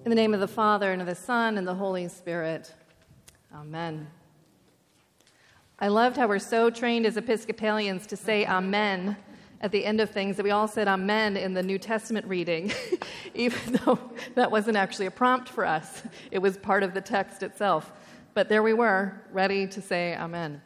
In the name of the Father, and of the Son, and the Holy Spirit. Amen. I loved how we're so trained as Episcopalians to say amen at the end of things that we all said amen in the New Testament reading, even though that wasn't actually a prompt for us. It was part of the text itself. But there we were, ready to say amen.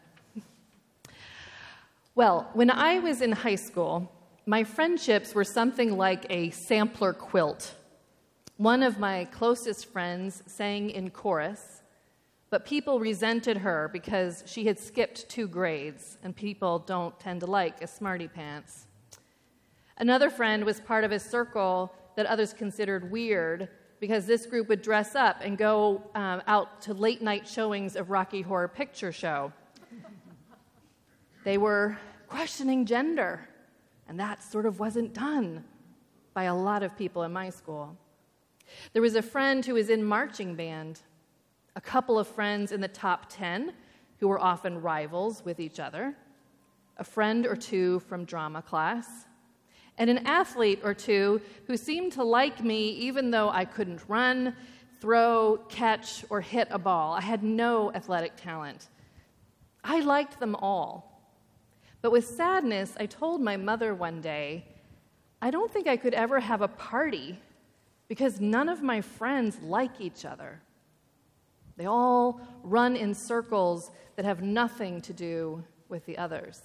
Well, when I was in high school, my friendships were something like a sampler quilt. One of my closest friends sang in chorus, but people resented her because she had skipped 2 grades, and people don't tend to like a smarty pants. Another friend was part of a circle that others considered weird because this group would dress up and go out to late-night showings of Rocky Horror Picture Show. They were questioning gender, and that sort of wasn't done by a lot of people in my school. There was a friend who was in marching band, a couple of friends in the top 10 who were often rivals with each other, a friend or 2 from drama class, and an athlete or 2 who seemed to like me even though I couldn't run, throw, catch, or hit a ball. I had no athletic talent. I liked them all. But with sadness, I told my mother one day, I don't think I could ever have a party because none of my friends like each other. They all run in circles that have nothing to do with the others.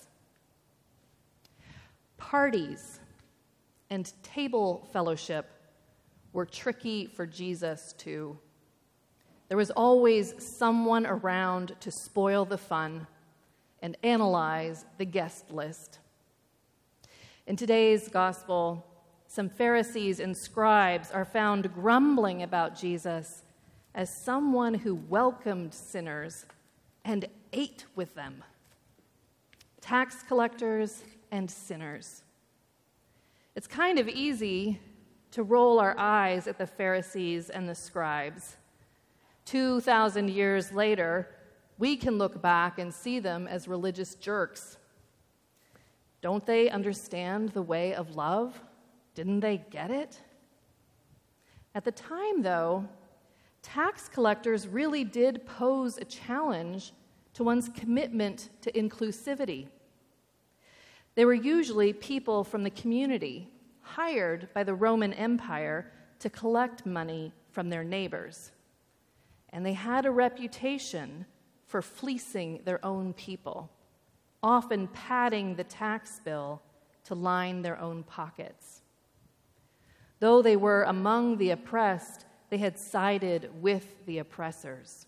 Parties and table fellowship were tricky for Jesus too. There was always someone around to spoil the fun and analyze the guest list. In today's gospel, some Pharisees and scribes are found grumbling about Jesus as someone who welcomed sinners and ate with them. Tax collectors and sinners. It's kind of easy to roll our eyes at the Pharisees and the scribes. 2,000 years later, we can look back and see them as religious jerks. Don't they understand the way of love? Didn't they get it? At the time, though, tax collectors really did pose a challenge to one's commitment to inclusivity. They were usually people from the community, hired by the Roman Empire to collect money from their neighbors. And they had a reputation for fleecing their own people, often padding the tax bill to line their own pockets. Though they were among the oppressed, they had sided with the oppressors.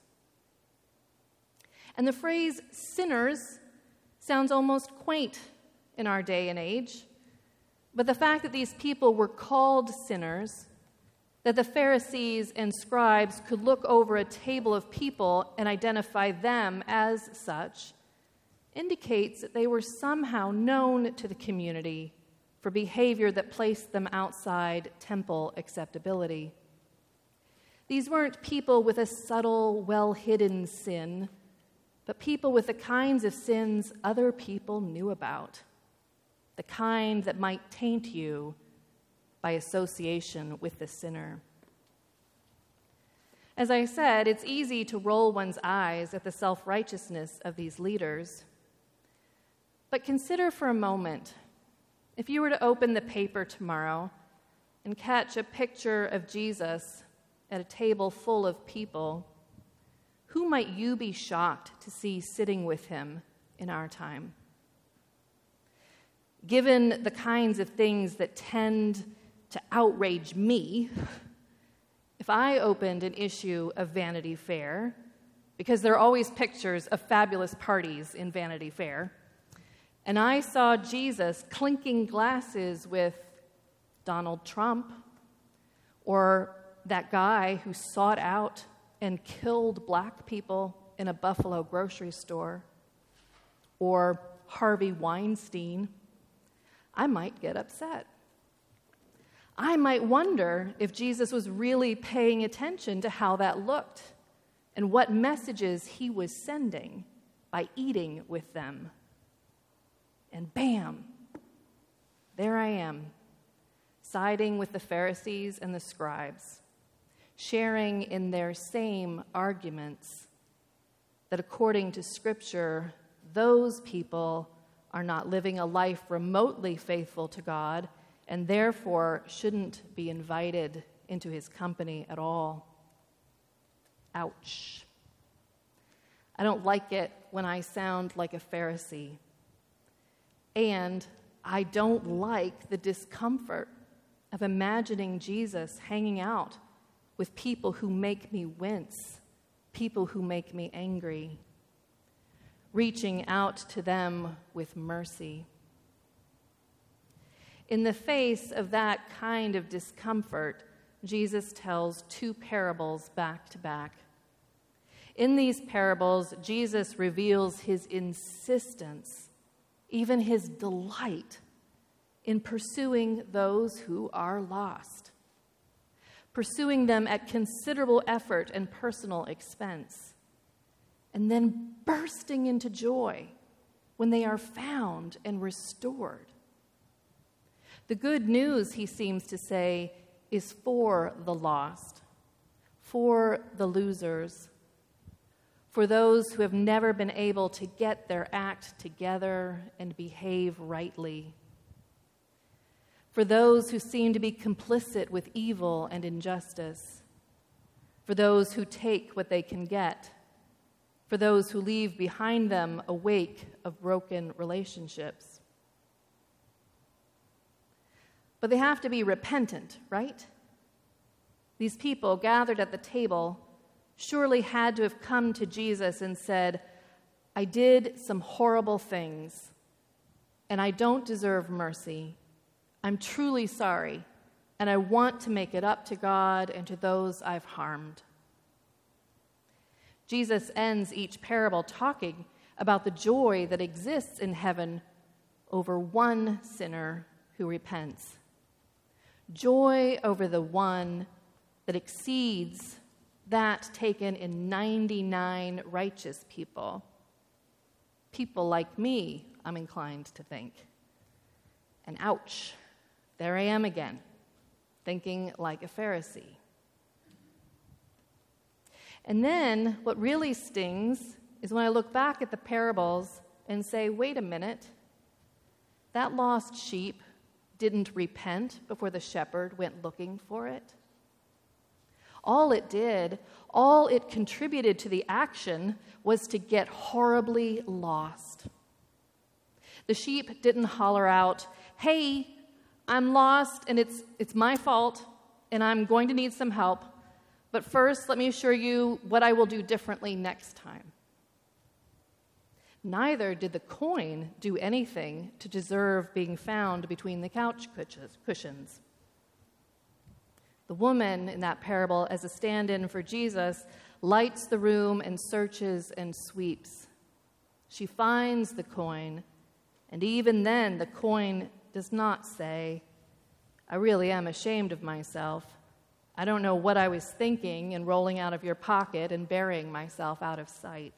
And the phrase sinners sounds almost quaint in our day and age, but the fact that these people were called sinners, that the Pharisees and scribes could look over a table of people and identify them as such, indicates that they were somehow known to the community for behavior that placed them outside temple acceptability. These weren't people with a subtle, well-hidden sin, but people with the kinds of sins other people knew about, the kind that might taint you by association with the sinner. As I said, it's easy to roll one's eyes at the self-righteousness of these leaders. But consider for a moment, if you were to open the paper tomorrow and catch a picture of Jesus at a table full of people, who might you be shocked to see sitting with him in our time? Given the kinds of things that tend to outrage me, if I opened an issue of Vanity Fair, because there are always pictures of fabulous parties in Vanity Fair, and I saw Jesus clinking glasses with Donald Trump, or that guy who sought out and killed black people in a Buffalo grocery store, or Harvey Weinstein, I might get upset. I might wonder if Jesus was really paying attention to how that looked and what messages he was sending by eating with them. And bam, there I am, siding with the Pharisees and the scribes, sharing in their same arguments that according to Scripture, those people are not living a life remotely faithful to God and therefore shouldn't be invited into his company at all. Ouch. I don't like it when I sound like a Pharisee. And I don't like the discomfort of imagining Jesus hanging out with people who make me wince, people who make me angry, reaching out to them with mercy. In the face of that kind of discomfort, Jesus tells two parables back to back. In these parables, Jesus reveals his insistence, even his delight, in pursuing those who are lost, pursuing them at considerable effort and personal expense, and then bursting into joy when they are found and restored. The good news, he seems to say, is for the lost, for the losers, for those who have never been able to get their act together and behave rightly, for those who seem to be complicit with evil and injustice, for those who take what they can get, for those who leave behind them a wake of broken relationships. But they have to be repentant, right? These people gathered at the table surely had to have come to Jesus and said, I did some horrible things, and I don't deserve mercy. I'm truly sorry, and I want to make it up to God and to those I've harmed. Jesus ends each parable talking about the joy that exists in heaven over one sinner who repents. Joy over the one that exceeds that taken in 99 righteous people. People like me, I'm inclined to think. And ouch, there I am again, thinking like a Pharisee. And then what really stings is when I look back at the parables and say, wait a minute, that lost sheep didn't repent before the shepherd went looking for it. All it contributed to the action was to get horribly lost. The sheep didn't holler out, hey, I'm lost and it's my fault and I'm going to need some help, but first let me assure you what I will do differently next time. Neither did the coin do anything to deserve being found between the couch cushions. The woman in that parable, as a stand-in for Jesus, lights the room and searches and sweeps. She finds the coin, and even then the coin does not say, I really am ashamed of myself. I don't know what I was thinking in rolling out of your pocket and burying myself out of sight.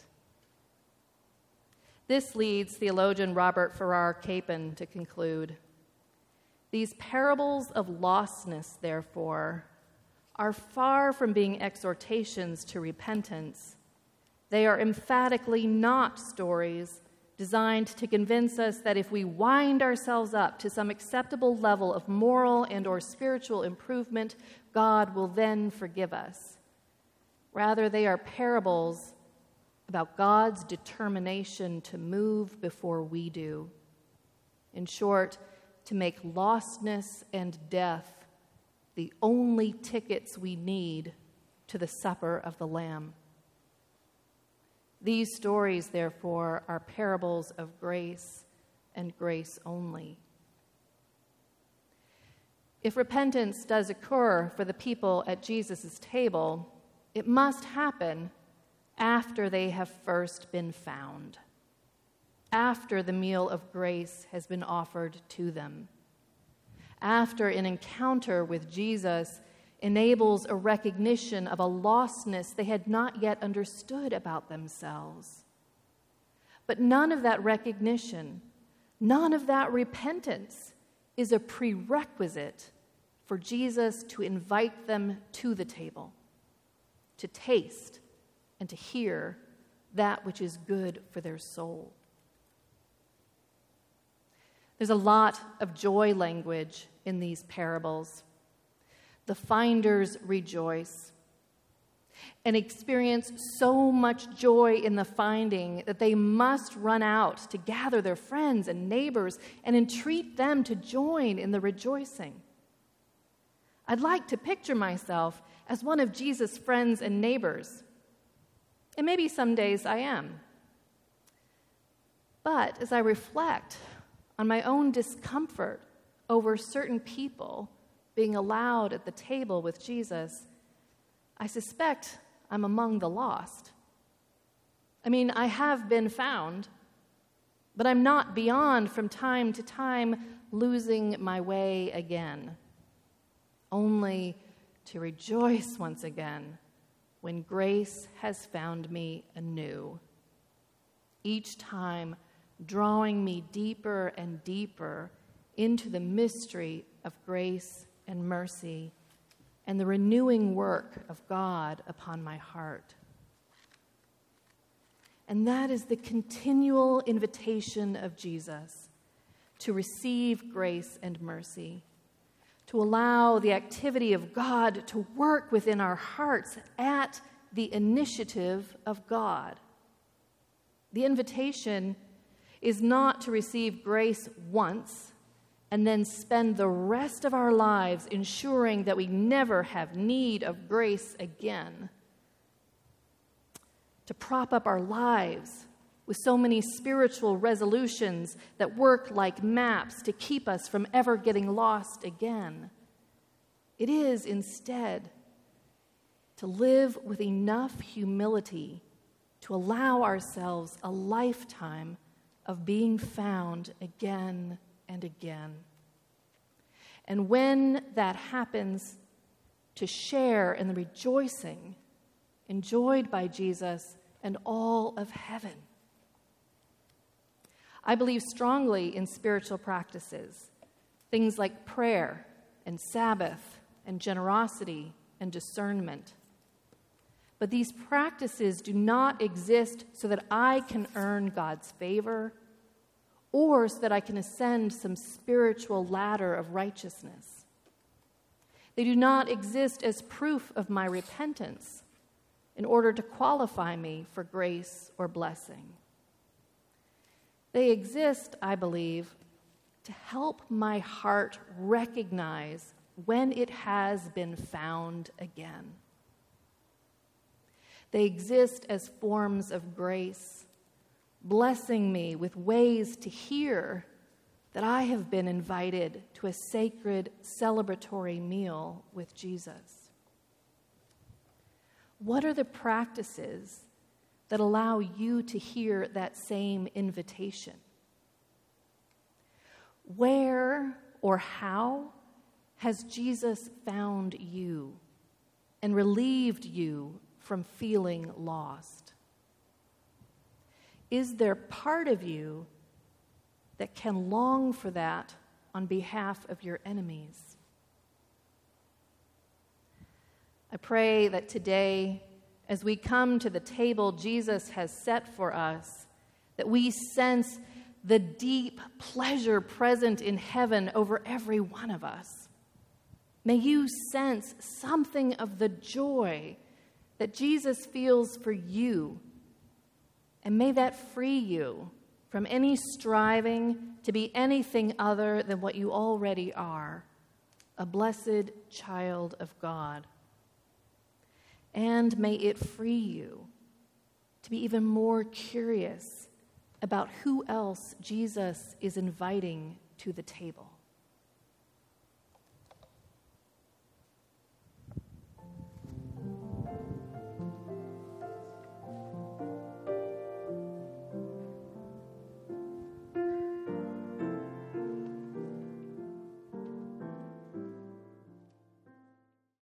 This leads theologian Robert Farrar Capon to conclude, these parables of lostness, therefore, are far from being exhortations to repentance. They are emphatically not stories designed to convince us that if we wind ourselves up to some acceptable level of moral and or spiritual improvement, God will then forgive us. Rather, they are parables about God's determination to move before we do. In short, to make lostness and death the only tickets we need to the supper of the Lamb. These stories, therefore, are parables of grace and grace only. If repentance does occur for the people at Jesus' table, it must happen after they have first been found, after the meal of grace has been offered to them, after an encounter with Jesus enables a recognition of a lostness they had not yet understood about themselves. But none of that recognition, none of that repentance is a prerequisite for Jesus to invite them to the table. to taste and to hear that which is good for their soul. There's a lot of joy language in these parables. The finders rejoice and experience so much joy in the finding that they must run out to gather their friends and neighbors and entreat them to join in the rejoicing. I'd like to picture myself as one of Jesus' friends and neighbors, and maybe some days I am. But as I reflect on my own discomfort over certain people being allowed at the table with Jesus, I suspect I'm among the lost. I mean, I have been found, but I'm not beyond from time to time losing my way again, only to rejoice once again when grace has found me anew, each time drawing me deeper and deeper into the mystery of grace and mercy and the renewing work of God upon my heart. And that is the continual invitation of Jesus to receive grace and mercy, to allow the activity of God to work within our hearts at the initiative of God. The invitation is not to receive grace once and then spend the rest of our lives ensuring that we never have need of grace again. To prop up our lives with so many spiritual resolutions that work like maps to keep us from ever getting lost again. It is instead to live with enough humility to allow ourselves a lifetime of being found again and again. And when that happens, to share in the rejoicing enjoyed by Jesus and all of heaven. I believe strongly in spiritual practices, things like prayer and Sabbath and generosity and discernment. But these practices do not exist so that I can earn God's favor or so that I can ascend some spiritual ladder of righteousness. They do not exist as proof of my repentance in order to qualify me for grace or blessing. They exist, I believe, to help my heart recognize when it has been found again. They exist as forms of grace, blessing me with ways to hear that I have been invited to a sacred celebratory meal with Jesus. What are the practices that allow you to hear that same invitation? Where or how has Jesus found you and relieved you from feeling lost? Is there part of you that can long for that on behalf of your enemies? I pray that today, as we come to the table Jesus has set for us, that we sense the deep pleasure present in heaven over every one of us. May you sense something of the joy that Jesus feels for you, and may that free you from any striving to be anything other than what you already are, a blessed child of God. And may it free you to be even more curious about who else Jesus is inviting to the table.